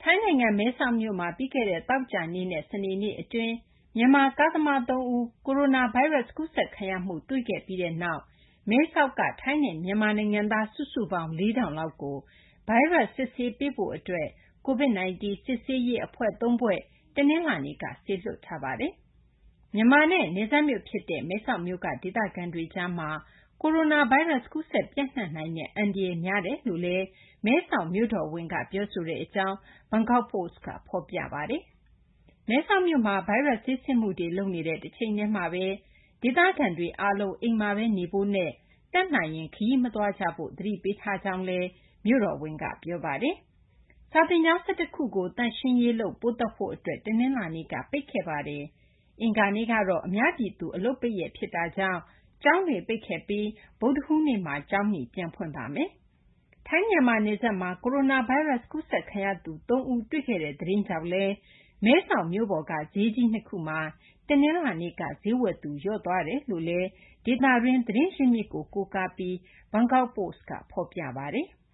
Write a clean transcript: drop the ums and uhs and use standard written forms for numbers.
ထိုင်းနိုင်ငံ မဲဆောက်မြို့မှာ ပြီးခဲ့တဲ့ သောကြာနေ့နဲ့ စနေနေ့အတွင်း မြန်မာကားသမား ၃ ဦး ကိုရိုနာဗိုင်းရပ်စ် ကူးစက်ခံရမှု တွေ့ခဲ့ပြီးနောက် မဲဆောက်က ထိုင်းနဲ့ မြန်မာနိုင်ငံသား စုစုပေါင်း ၄,၀၀၀ လောက်ကို ဗိုင်းရပ်စ် စစ်ဆေးပေးဖို့အတွက် COVID-19 စစ်ဆေးရေးအဖွဲ့ ၃ ဖွဲ့ တနင်္လာနေ့က စေလွှတ်ထားပါတယ်။ မြန်မာနဲ့ နယ်စပ်မြို့ဖြစ်တဲ့ မဲဆောက်မြို့က ဒေသခံတွေကြားမှာ ကိုရိုနာဗိုင်းရပ်စ် ကူးစက်ပျံ့နှံ့နိုင်တဲ့ အန္တရာယ်များတယ်လို့လည်း မဲဆောက်မြို့တော်ဝန်က ပြောဆိုကြောင်း ဘန်ကောက်ပို့စ်က ဖော်ပြပါတယ်။ မဲဆောက်မြို့မှာ ဗိုင်းရပ်စ် ဆေးစစ်မှုတွေ လုပ်နေတဲ့ တချိန်တည်းမှာပဲ ဒေသခံတွေအားလုံး အိမ်မှာပဲနေဖို့နဲ့ တတ်နိုင်ရင် ခရီးမသွားကြဖို့ သတိပေးထားကြောင်းလည်း မြို့တော်ဝန်က ပြောပါတယ်။ စာသင်ကျောင်း ၁၁ ခုကို သန့်ရှင်းရေးလုပ် ပိုးသတ်ဖို့အတွက် တနင်္လာနေ့က ပိတ်ခဲ့ပါတယ်။ အင်္ဂါနေ့ကတော့ အများပြည်သူ အလုပ်ပိတ်ရက် ဖြစ်တာကြောင့် ကျောင်းတွေ ပိတ်ခဲ့ပြီး ဗုဒ္ဓဟူးနေ့မှာ ကျောင်းတွေ ပြန်ဖွင့်ပါမယ်။ ထိုင်း-မြန်မာ နယ်စပ်မှာ ကိုရိုနာဗိုင်းရပ်စ် ကူးစက်ခံရသူ ၃ ဦး တွေ့ခဲ့တဲ့ သတင်းကြောင့်လည်း မဲဆောက်မြို့ပေါ်က ဈေးကြီး ၂ ခုမှာ တနင်္လာနေ့က ဈေးဝယ်သူ လျော့သွားတယ်လို့လည်း ဒေသတွင်း သတင်းရင်းမြစ်ကို ကိုးကားပြီး ဘန်ကောက်ပို့စ်က ဖော်ပြပါတယ်။